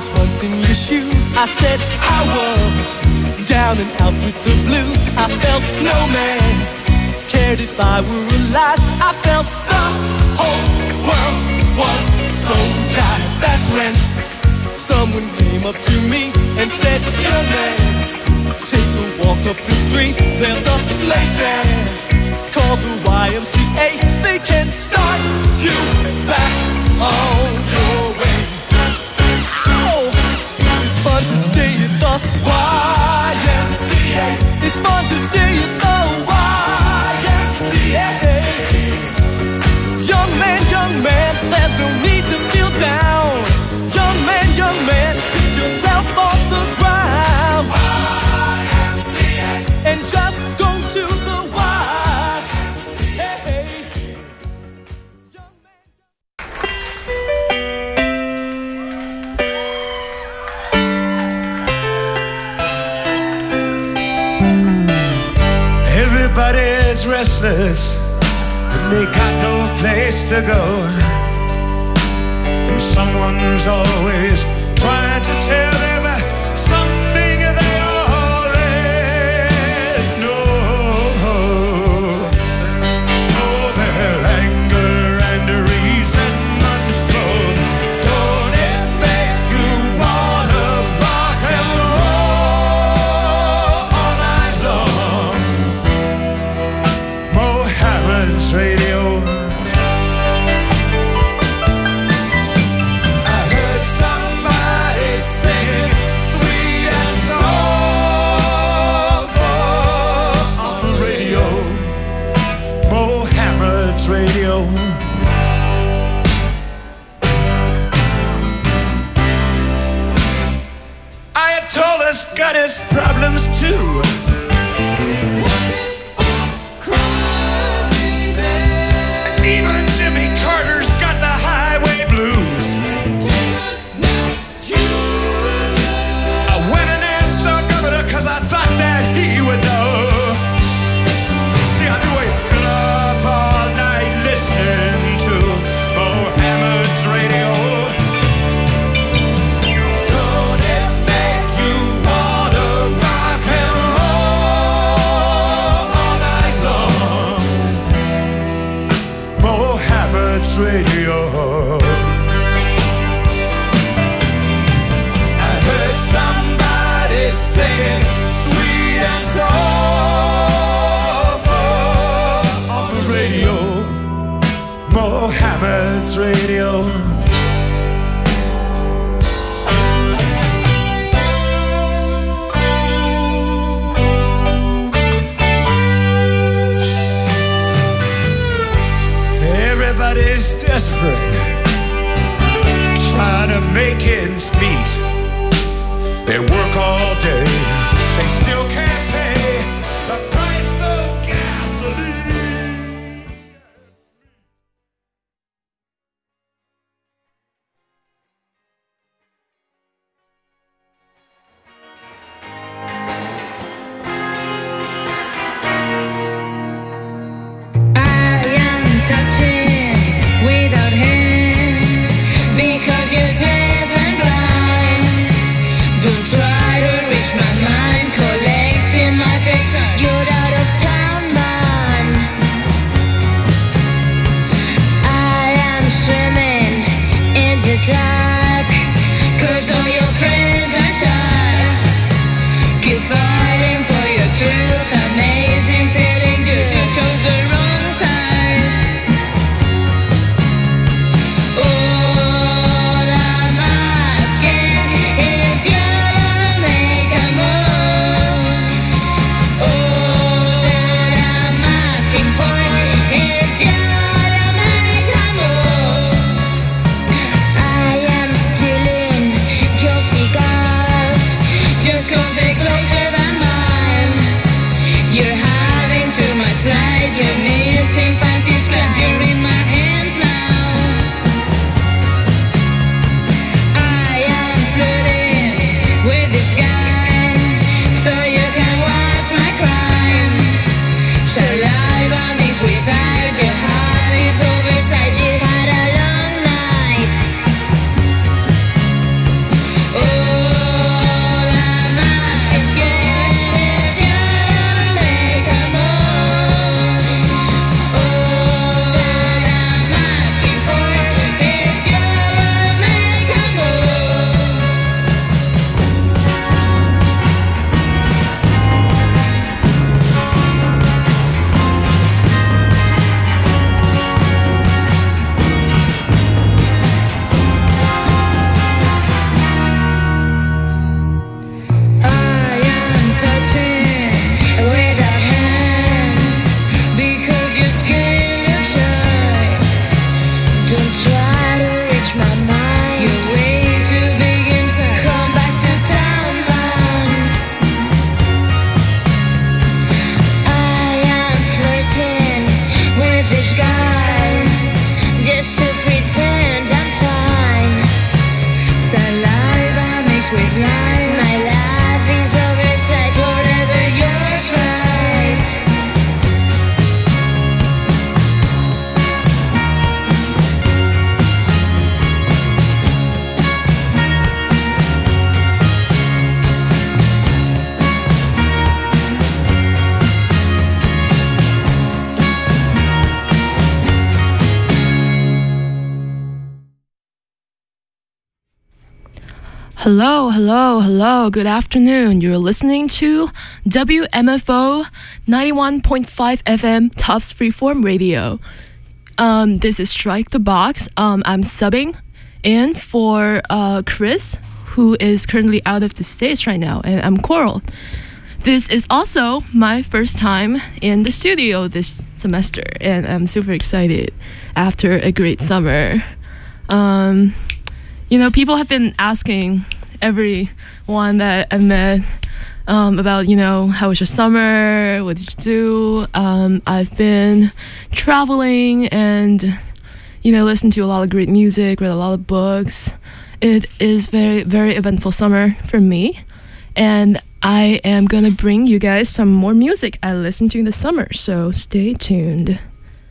was once in your shoes. I said I was down and out with the blues. I felt no man cared if I were alive. I felt the whole world was so tired. That's when someone came up to me and said, young man, take a walk up the street. There's a place there called the YMCA. They can start you back on your way. Oh, it's fun to stay at the YMCA. It's fun to stay at the YMCA. Young man, there's no need to feel down. Young man, pick yourself off the ground. YMCA. And just go to the YMCA. Young man. Everybody's restless and they got no place to go. And someone's always trying to tell them something they already know. So their anger and resentment flow. Don't it make you wanna rock and roll all night long? Mohammed's Radio. Radio. Ayatollah's got his problems too. Even Jimmy Carter's got the highway blues. I went and asked the governor 'cause I thought that he would know. See, I do it up all night, listen to Mohammed's Radio. Don't it make you wanna rock and roll all night long? Mohammed's Radio. I heard somebody singing sweet and soulful on the radio. Mohammed's Radio. Everybody's desperate, trying to make ends meet. They work all day, they still can't pay the price of gasoline. Oh Hello, hello, hello. Good afternoon. You're listening to WMFO 91.5 FM Tufts Freeform Radio. This is Strike the Box. I'm subbing in for Chris, who is currently out of the States right now, and I'm Coral. This is also my first time in the studio this semester, and I'm super excited after a great summer. People have been asking everyone that I met about, how was your summer? What did you do? I've been traveling and, listened to a lot of great music, read a lot of books. It is very, very eventful summer for me. And I am going to bring you guys some more music I listened to in the summer. So stay tuned.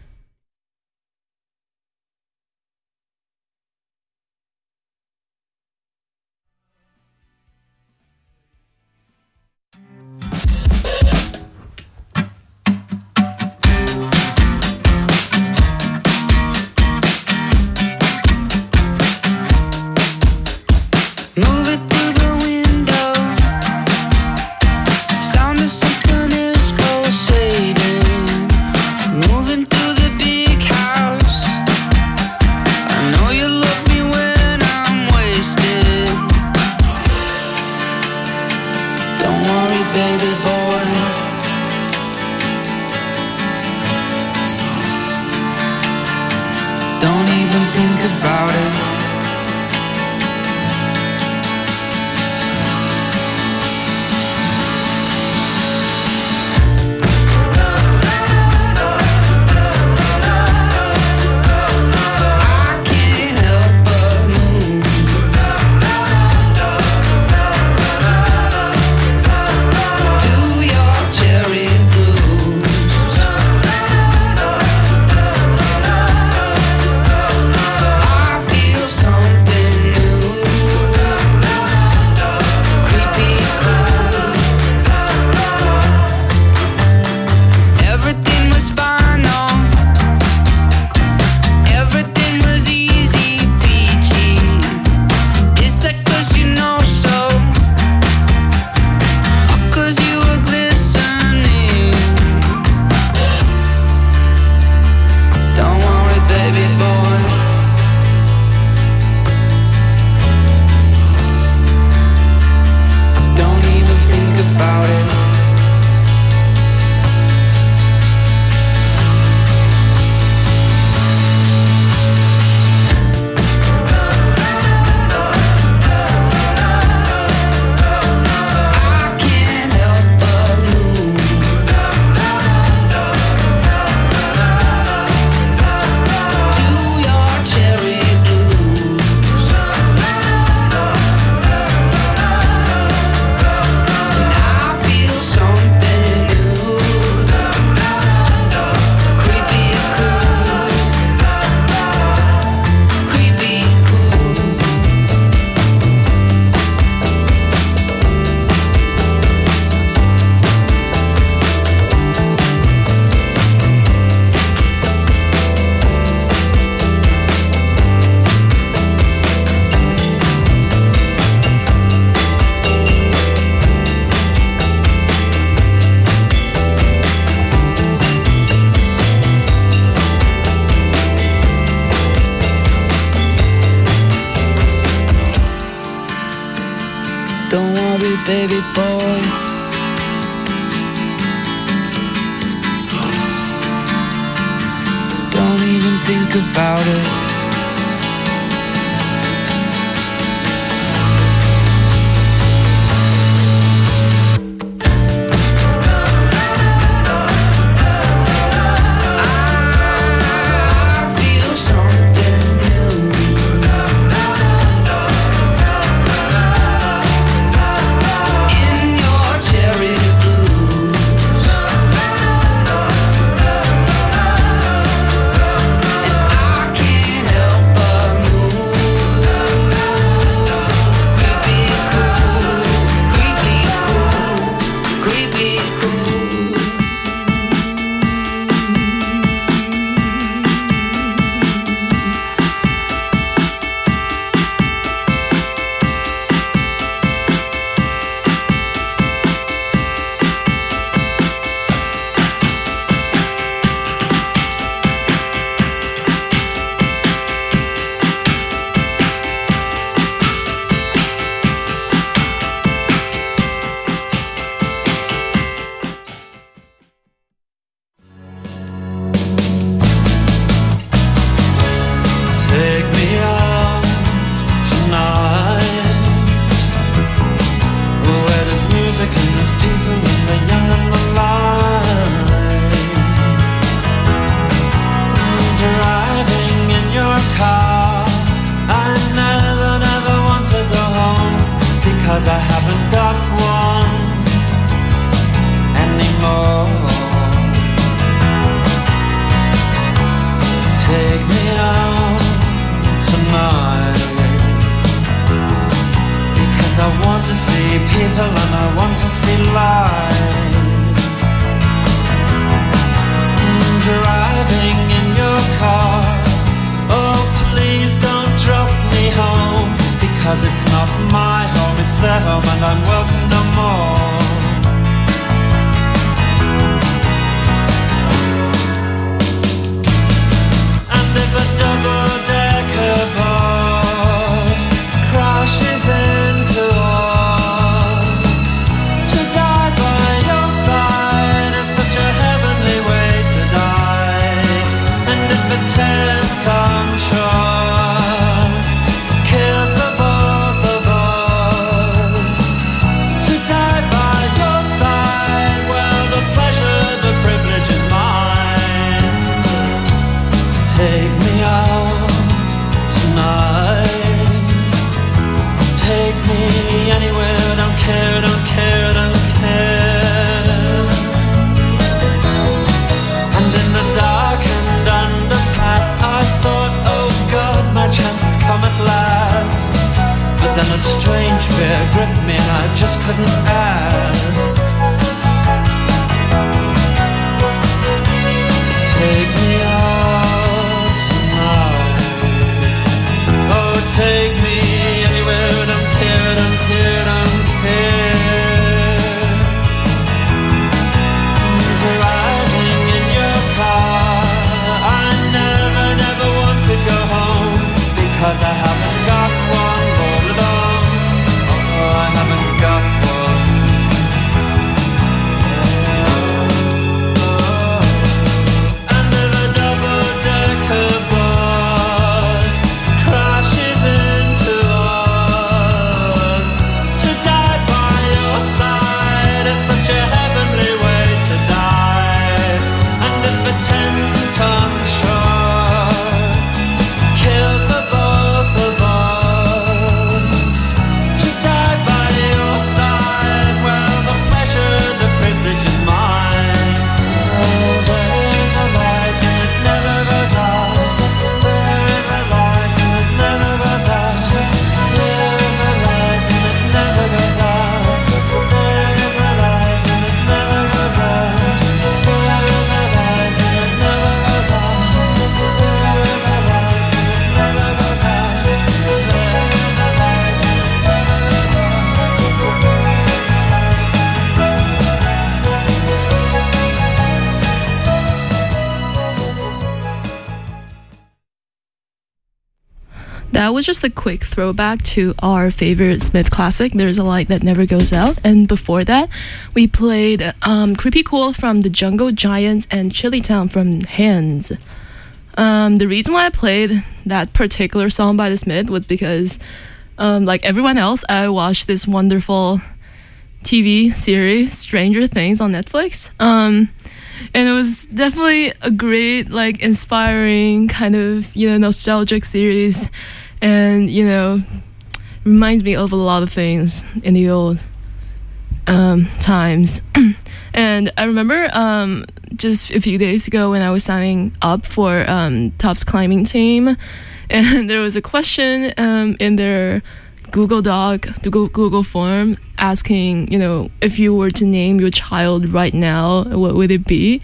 baby boy. Don't even think about it. Can't want to see people and I want to see light. Driving in your car, oh please don't drop me home, because it's not my home, it's their home and I'm welcome no more. And if a double-decker bus crashes into us, to die by your side is such a heavenly way to die. And if a 10-ton truck kills the both of us, to die by your side, well, the pleasure, the privilege is mine. Take me out tonight, take me anywhere, don't care, don't care, don't care. And in the darkened underpass I thought, oh God, my chance has come at last. But then a strange fear gripped me and I just couldn't ask. Take me out tonight, oh take me anywhere, don't care, don't care, don't care. Driving in your car, I never, never want to go home, because I haven't got one all alone. Oh, I haven't got one. And if a double-decker bus crashes into us, to die by your side is such a heavenly way to die. And if a 10-ton truck kills the both of us, to die by your side, well, the pleasure, the privilege is mine. Oh, there is a light and it never goes out. There is a light and it never goes out. There is a light and it never goes out. There is a light and it never goes out. There is a light and it never goes out. There is a light and it never goes out. There is a light and it never goes out. That was just a quick throwback to our favorite Smith classic, There's a Light That Never Goes Out. And before that, we played Creepy Cool from the Jungle Giants and Chili Town from Hands. The reason why I played that particular song by the Smith was because, like everyone else, I watched this wonderful TV series, Stranger Things, on Netflix. And it was definitely a great, like, inspiring kind of, nostalgic series. And, reminds me of a lot of things in the old times. And I remember just a few days ago when I was signing up for Tufts climbing team, and there was a question in their Google Google form asking, if you were to name your child right now, what would it be?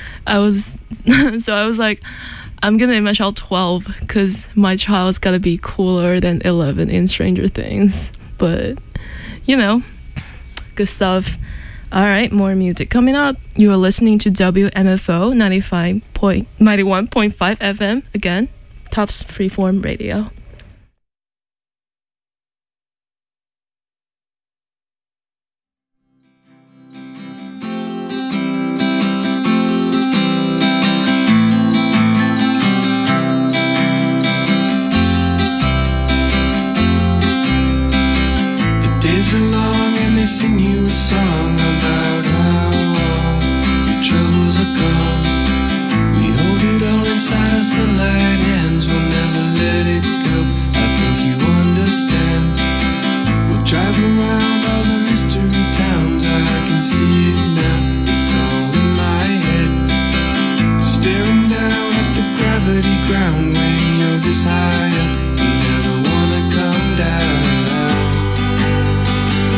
So I was like, I'm gonna name my child 12 because my child's gotta be cooler than 11 in Stranger Things. But, good stuff. All right, more music coming up. You are listening to WMFO 91.5 FM, again, Tufts Freeform Radio. Days are long and they sing you a song about how your troubles are gone. We hold it all inside us and light hands, we'll never let it go. I think you understand. We'll drive around all the mystery towns, I can see it now, it's all in my head. Staring down at the gravity ground when you're this high up, you never wanna come down.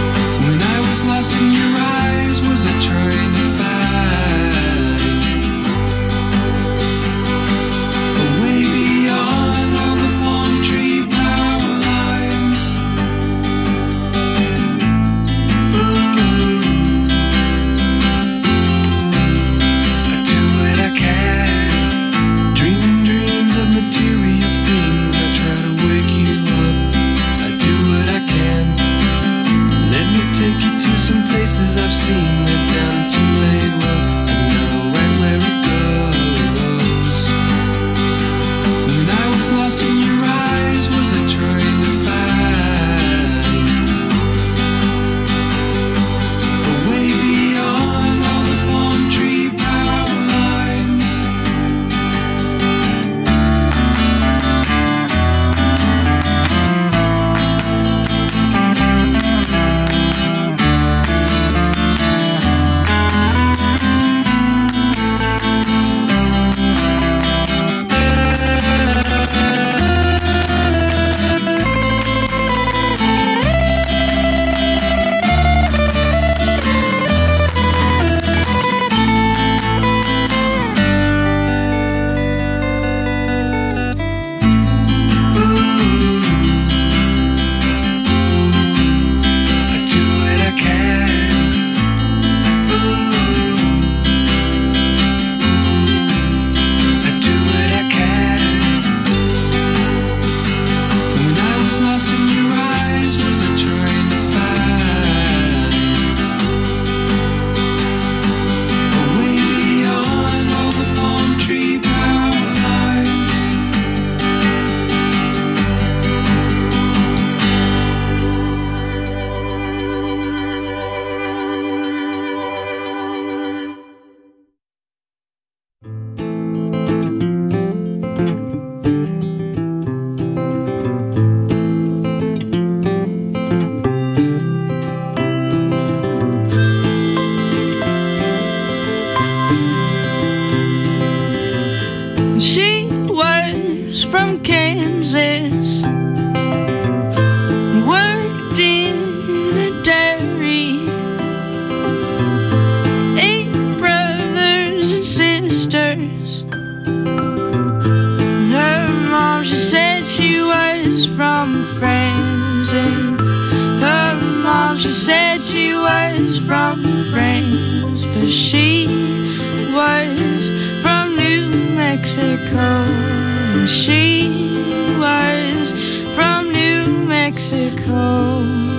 said she was from France, but she was from New Mexico. And she was from New Mexico.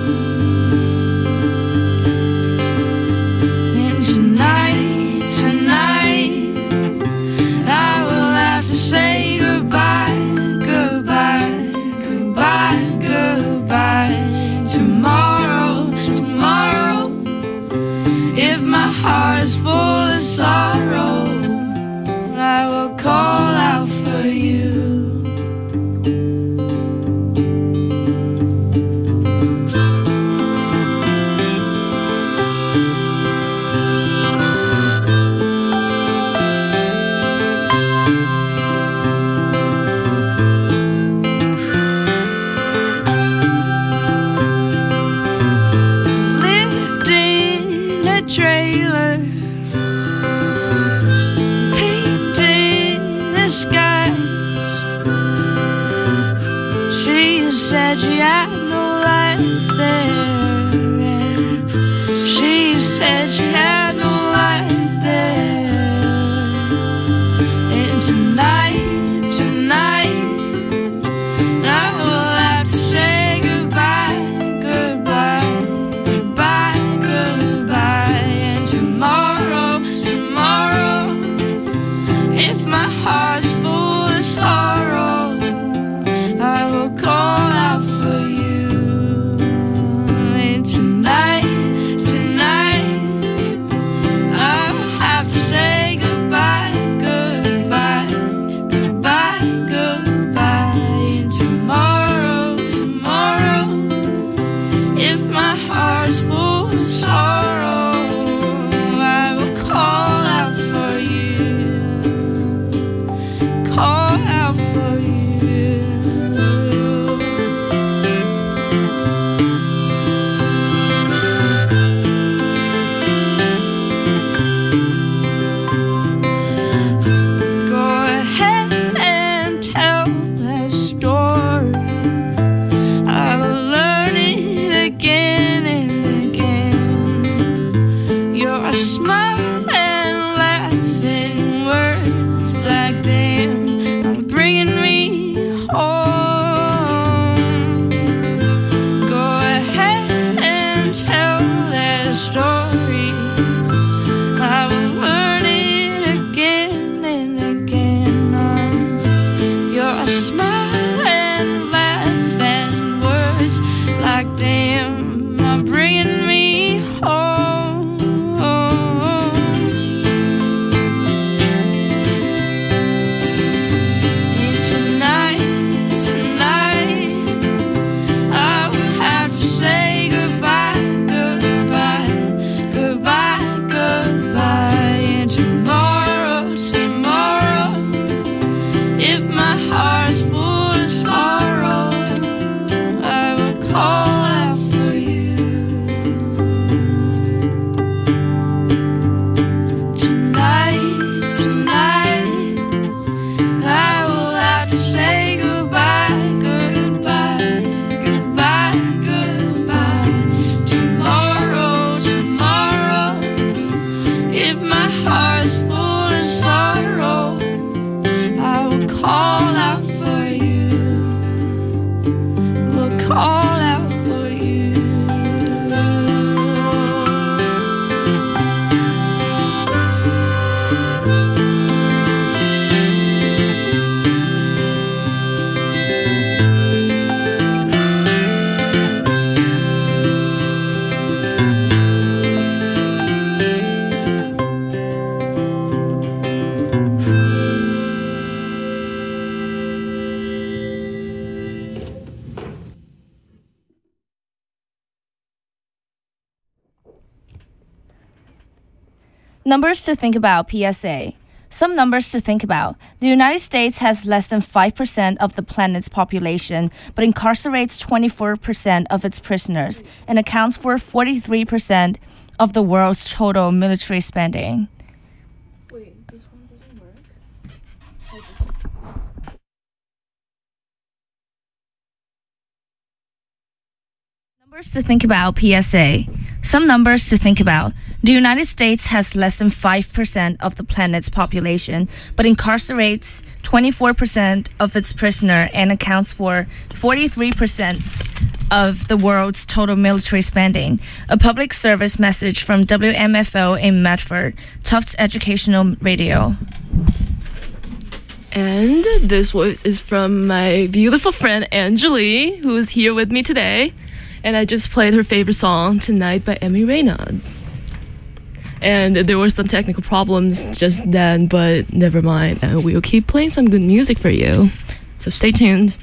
And tonight, I will have to say goodbye, goodbye, goodbye, goodbye. Tomorrow, if my heart is full of sorrow, I will call out for you. Lived in a trailer, painted the skies. She said she had no life there, and she said she had no life there. And tonight, I will have to say goodbye, goodbye, goodbye, goodbye. And tomorrow, if my heart's full of sorrow, I will call out for you. And tonight, I'll have to say goodbye, goodbye, goodbye, goodbye. And tomorrow, if my heart's full of sorrow, I will call out for you, call out for you. Go ahead and tell that story. I will learn it again and again. Your smile and laughing words like damn are bringing me home. Go ahead and tell that story. I will learn it again and again. Your smile and laugh and words like damn are bringing me home. And tonight, I will have to say goodbye, goodbye, goodbye, goodbye. And tomorrow, if my heart's full of sorrow, I will call out for you. Tonight, I will have to say goodbye, goodbye, goodbye, goodbye. Tomorrow, if my heart's full of sorrow, I will call out for you, will call out for you. Numbers to think about, PSA. Some numbers to think about. The United States has less than 5% of the planet's population, but incarcerates 24% of its prisoners and accounts for 43% of the world's total military spending. Wait, this one doesn't work? Numbers to think about, PSA. Some numbers to think about. The United States has less than 5% of the planet's population, but incarcerates 24% of its prisoners and accounts for 43% of the world's total military spending. A public service message from WMFO in Medford, Tufts Educational Radio. And this voice is from my beautiful friend Angeli, who is here with me today. And I just played her favorite song, Tonight by Amy Reynolds. And there were some technical problems just then, but never mind. And we'll keep playing some good music for you. So stay tuned.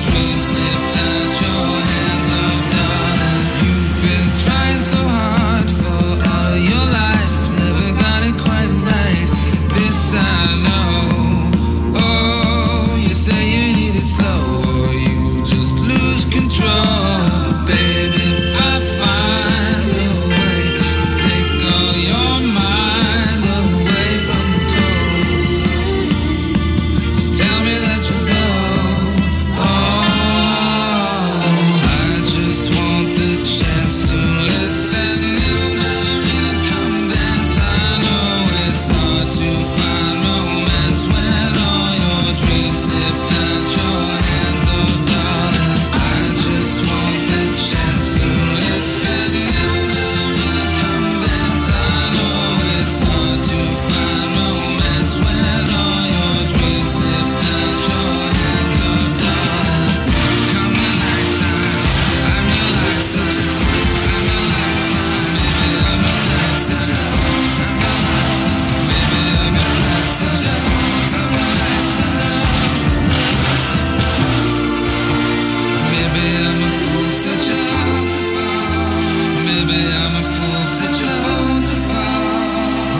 Trying so hard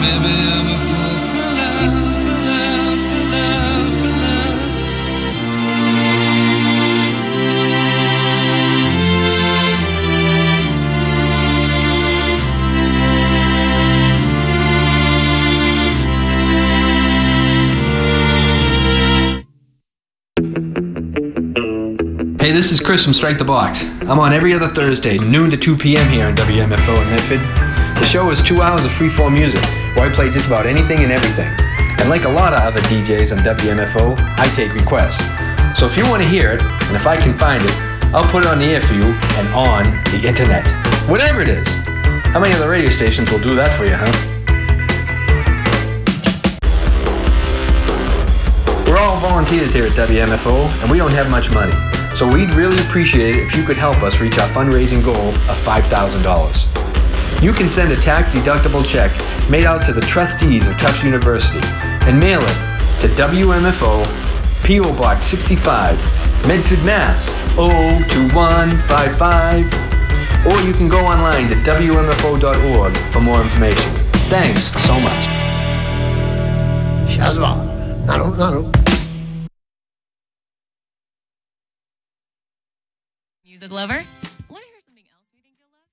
Maybe I'm a fool for love, for love, for love, for love. Hey, this is Chris from Strike the Box. I'm on every other Thursday, noon to 2 p.m. here on WMFO in Medford. The show is 2 hours of freeform music, where I play just about anything and everything. And like a lot of other DJs on WMFO, I take requests. So if you want to hear it, and if I can find it, I'll put it on the air for you and on the internet. Whatever it is. How many other radio stations will do that for you, huh? We're all volunteers here at WMFO, and we don't have much money. So we'd really appreciate it if you could help us reach our fundraising goal of $5,000. You can send a tax-deductible check made out to the trustees of Tufts University and mail it to WMFO, P.O. Box 65, Medford, Mass. 02155. Or you can go online to WMFO.org for more information. Thanks so much. Shazma, Nano. Music lover? Want to hear something else we think you'll love?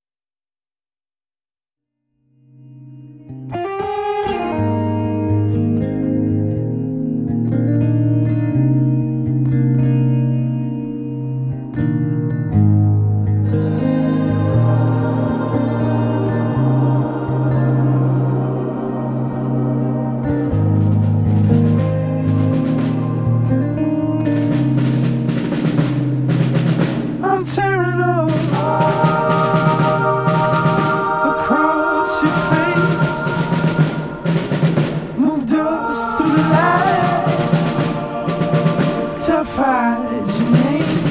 I'm tearing up across your face. Moved us through the light to find your name.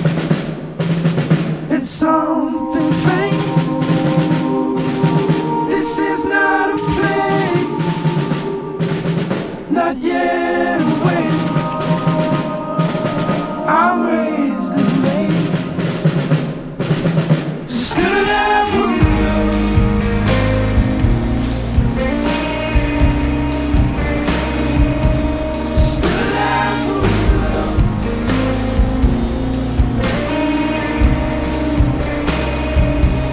It's something faint. This is not a place, not yet awake. I'm raised in late. Still alive for you. Still alive for you.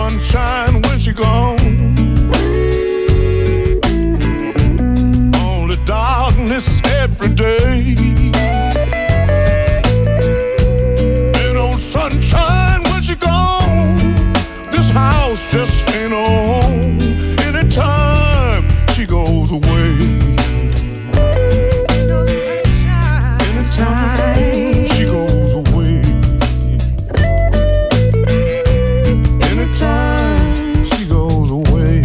sunshine when she gone. Only darkness every day. Ain't no sunshine when she gone. This house just ain't on. Anytime she goes away. Ain't no sunshine. Anytime she goes away. Anytime she goes away.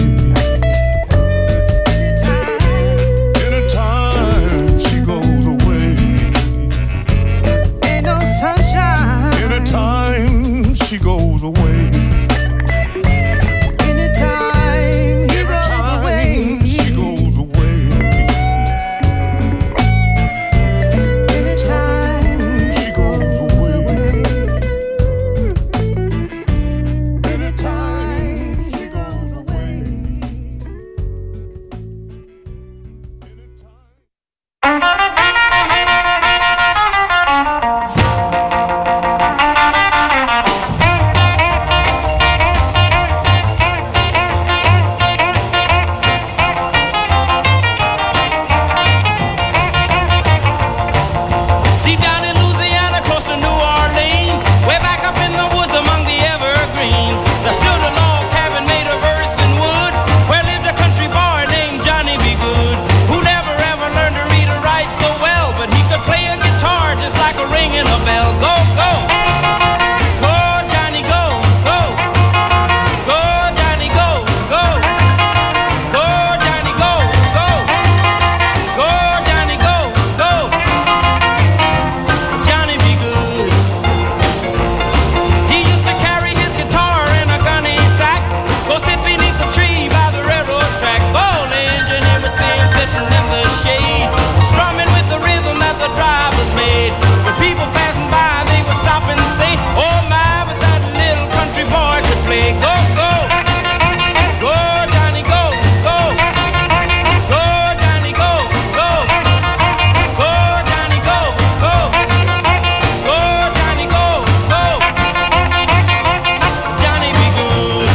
Anytime she goes away. Ain't no sunshine. Anytime she goes away. Anytime he goes away. She goes away. Anytime she goes away. Anytime she goes away. Deep down in Louisiana, close to New Orleans, way back up in the woods among the evergreens, there stood a log cabin made of earth and wood, where lived a country boy named Johnny B. Good, who never ever learned to read or write so well, but he could play a guitar just like a ringing a bell. Go, go! Go, Johnny, go, go! Go, Johnny, go, go! Go, Johnny, go, go! Go, Johnny, go, go! Johnny be good. He used to carry his guitar in a gunny sack, go sit beneath the tree by the railroad track, ball engine, everything sitting in the shade, strumming with the rhythm that the drivers made. When people passing by, they would stop and say, oh my, but that little country boy could play. Go, go! Go, Johnny, go, go! Go, Johnny, go, go! Go, Johnny, go, go! Go, Johnny, go, go! Johnny be good.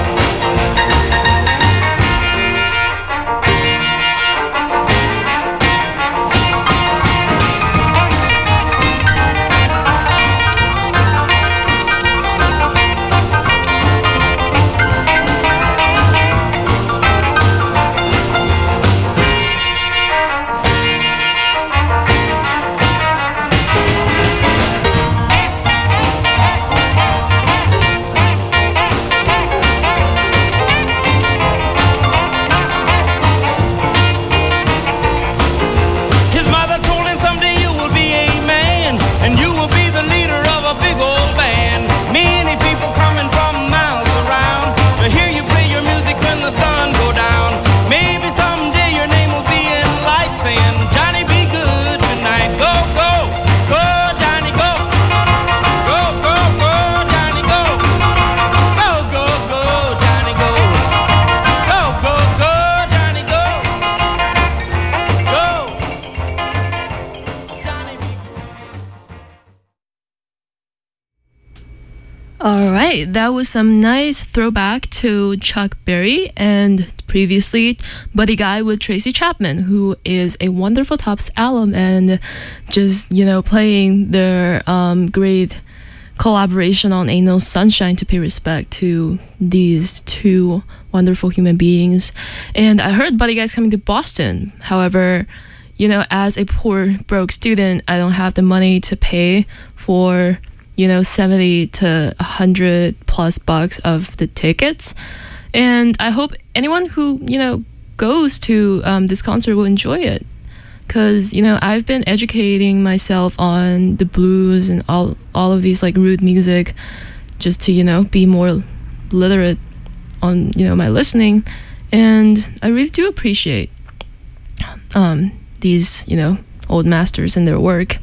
His mother told him someday you will be a man, and you will be the leader of a big old band. Many people coming from miles around to hear you play your music when the sun go down. Maybe someday your name will be in lights saying, Johnny be good tonight. Go, go, go, Johnny, go. Go, go, go, Johnny, go. Go, go, go, Johnny, go. Go, go, go, Johnny, go. Go. Johnny be All right, that was some nice throwback to Chuck Berry, and previously Buddy Guy with Tracy Chapman, who is a wonderful Tops alum, and just, you know, playing their great collaboration on Ain't No Sunshine to pay respect to these two wonderful human beings. And I heard Buddy Guy's coming to Boston. However, you know, as a poor broke student, I don't have the money to pay for, you know, 70 to 100 plus bucks of the tickets. And I hope anyone who, you know, goes to this concert will enjoy it. Because, you know, I've been educating myself on the blues and all of these like rude music just to, you know, be more literate on, you know, my listening. And I really do appreciate these, you know, old masters and their work.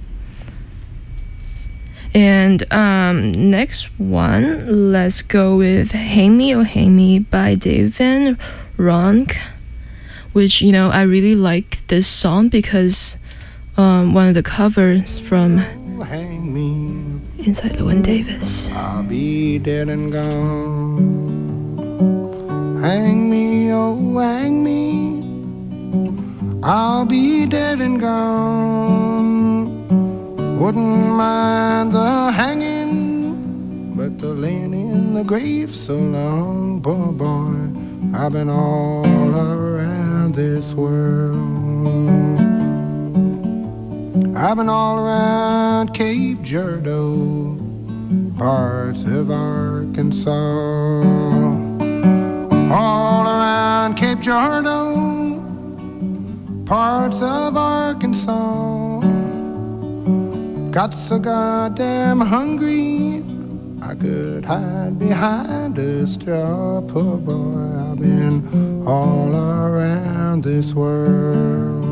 And next one, let's go with Hang Me, Oh Hang Me by Dave Van Ronk, which, you know, I really like this song because one of the covers from Hang me, Inside Llewyn Davis. I'll be dead and gone. I'll be dead and gone. Wouldn't mind the hanging, but the laying in the grave so long, poor boy. I've been all around this world. I've been all around Cape Girardeau, parts of Arkansas. All around Cape Girardeau, parts of Arkansas. Got so goddamn hungry I could hide behind a straw. Poor boy, I've been all around this world.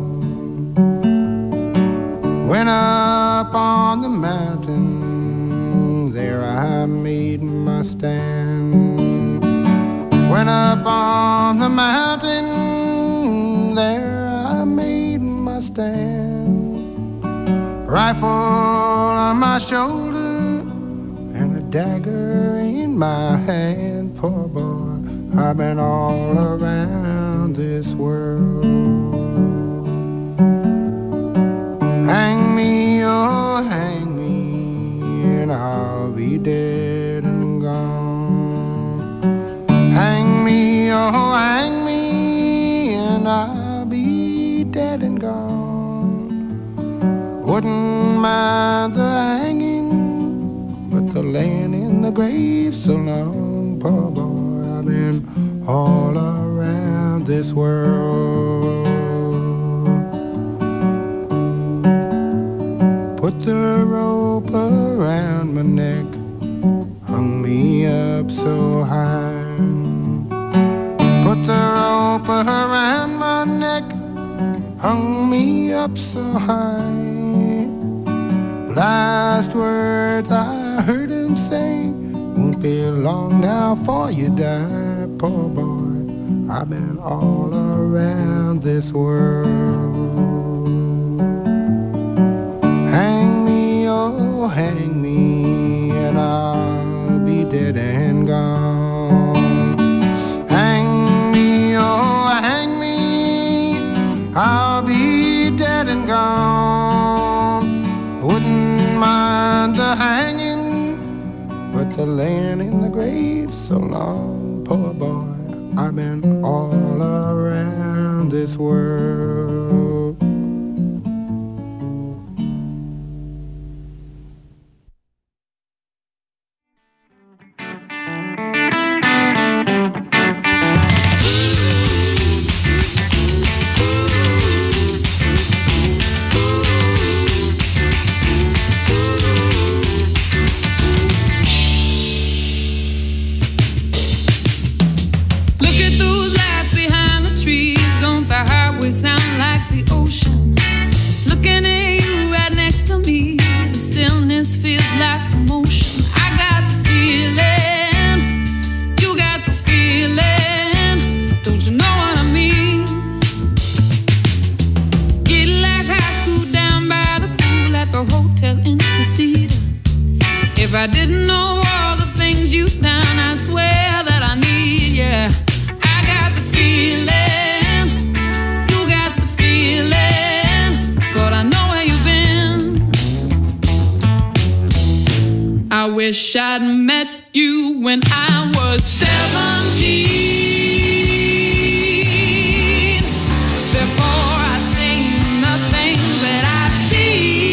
Went up on the mountain, there I made my stand. Went up on the mountain, there I made my stand. Rifle on my shoulder and a dagger in my hand. Poor boy, I've been all around this world. Hang me, oh hang me, and I'll be dead and gone. Hang me, oh hang me, and I'll be dead and gone. Wouldn't mind the hanging, but the laying in the grave so long. Poor boy, I've been all around this world. Put the rope around my neck, hung me up so high. Put the rope around my neck, hung me up so high. Last words I heard him say, won't be long now for you die. Poor boy, I've been all around this world. Hang me, oh hang me, and I'll be dead and gone. Hang me, oh hang me, I'll be dead and gone. Wouldn't mind the hanging, but the laying in the grave so long. Poor boy, I've been all around this world. If I didn't know all the things you've done, I swear that I need you. I got the feeling, you got the feeling, but I know where you've been. I wish I'd met you when I was 17, before I seen the things that I've seen.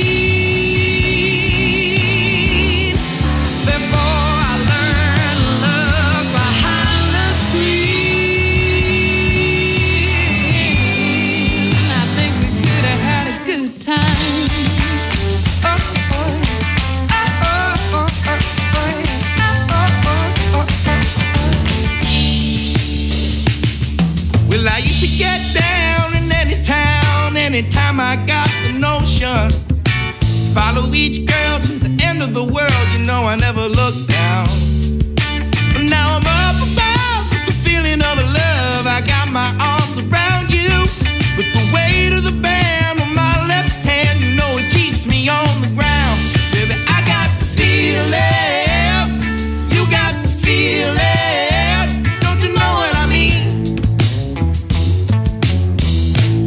Get down in any town, anytime I got the notion. Follow each girl to the end of the world, you know I never look down. But now I'm up above with the feeling of love. I got my arms around you, with the weight of the band on my left hand, you know it keeps me on the ground. Baby, I got the feeling, you got the feeling, don't you know what I mean?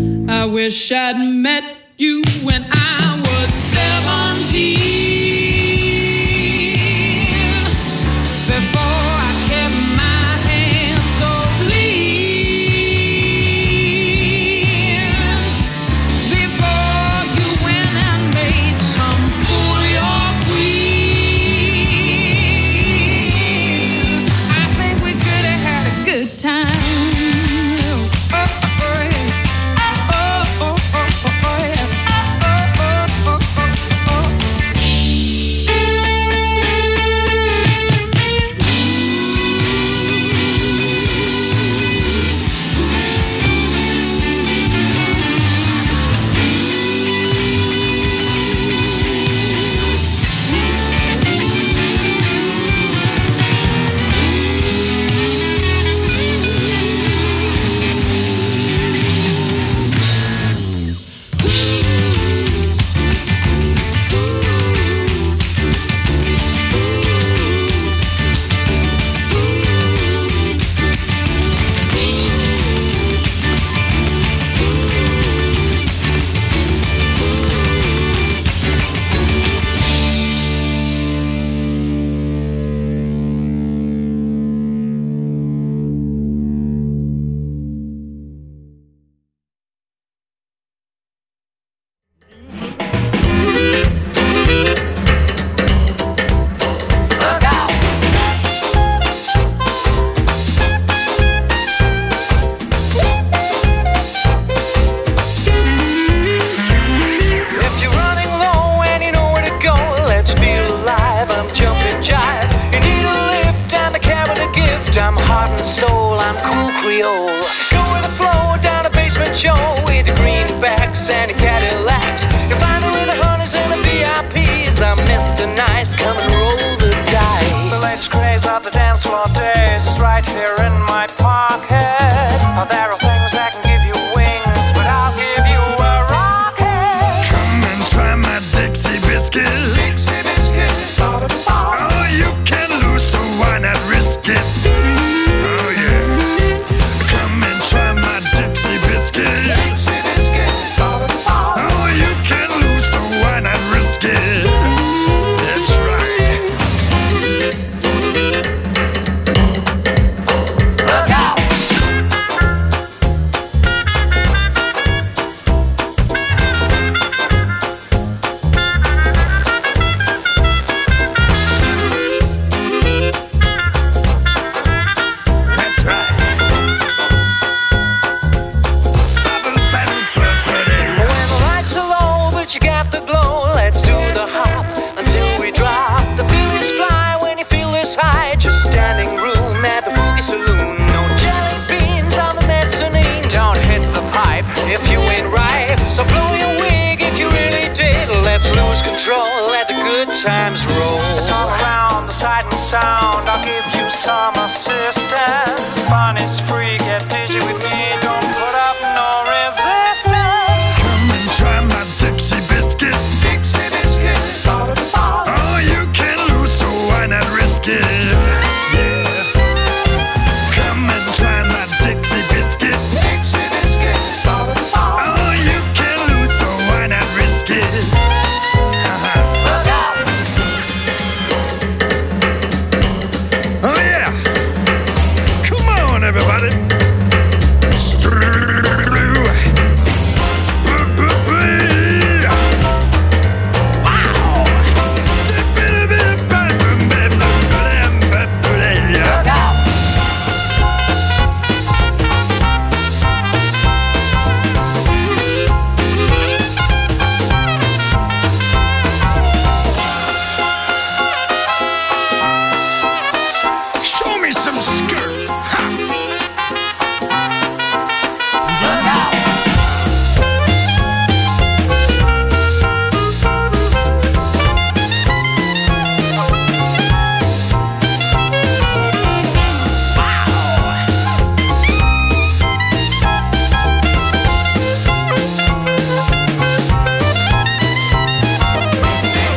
wish I'd met you when I was 17. Before I kept my hands so clean. Before you went and made some fool your queen. I think we could have had a good time.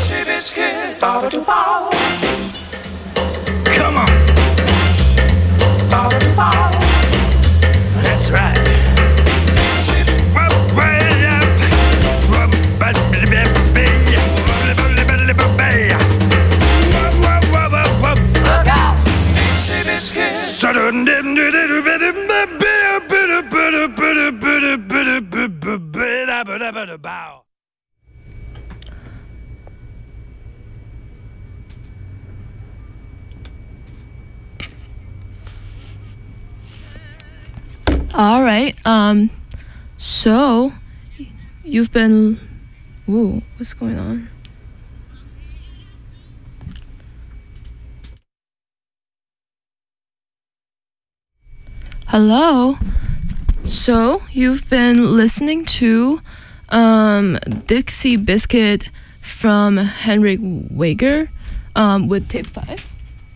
Come on. All right. So you've been. Ooh, what's going on? Hello. So you've been listening to Dixie Biscuit from Henrik Wager with Tape 5.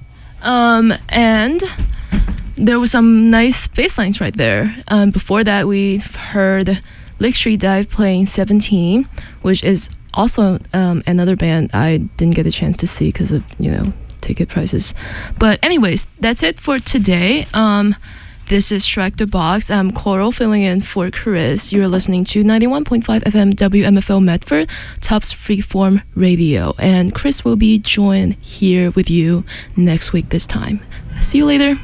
And there was some nice bass lines right there. Before that, we heard Lick Street Dive playing 17, which is also another band I didn't get a chance to see because of, ticket prices. But anyways, that's it for today. This is Strike the Box. I'm Coral filling in for Chris. You're listening to 91.5 FM WMFO Medford, Tufts Freeform Radio. And Chris will be joined here with you next week this time. See you later.